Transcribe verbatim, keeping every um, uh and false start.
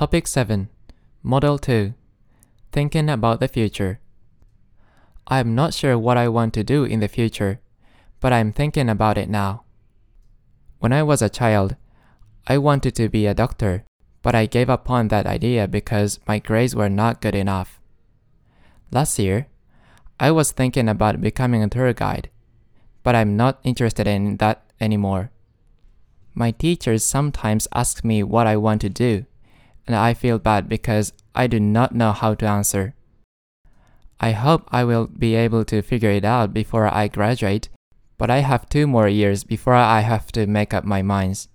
Topic seven. Model two. Thinking about the future. I am not sure what I want to do in the future, but I am thinking about it now. When I was a child, I wanted to be a doctor, but I gave up on that idea because my grades were not good enough. Last year, I was thinking about becoming a tour guide, but I'm not interested in that anymore. My teachers sometimes ask me what I want to do, and I feel bad because I do not know how to answer. I hope I will be able to figure it out before I graduate, but I have two more years before I have to make up my minds.